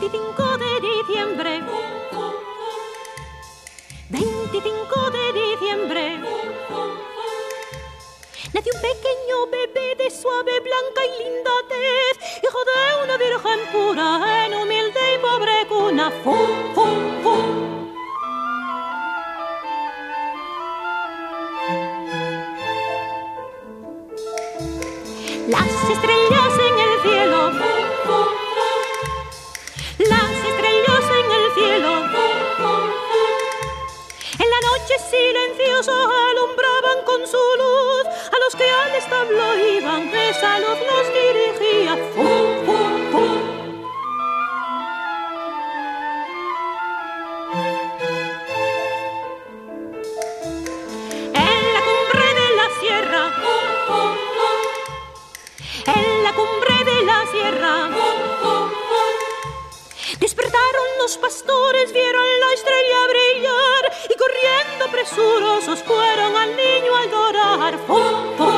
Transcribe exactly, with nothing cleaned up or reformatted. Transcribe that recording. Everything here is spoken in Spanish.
veinticinco de diciembre, veinticinco de diciembre, nació un pequeño bebé de suave, blanca y linda tez, hijo de una virgen pura en humilde y pobre cuna. Fu, fu, fu. Las estrellas en el cielo, las estrellas en el cielo, en la noche silenciosa alumbraban con su luz a los que al establo iban, esa luz los dirigía. Fu, fu, fu. En la cumbre de la sierra, en la cumbre de la sierra, despertaron los pastores, vieron la estrella brillar y corriendo presurosos fueron al niño a adorar. ¡Fu, fu!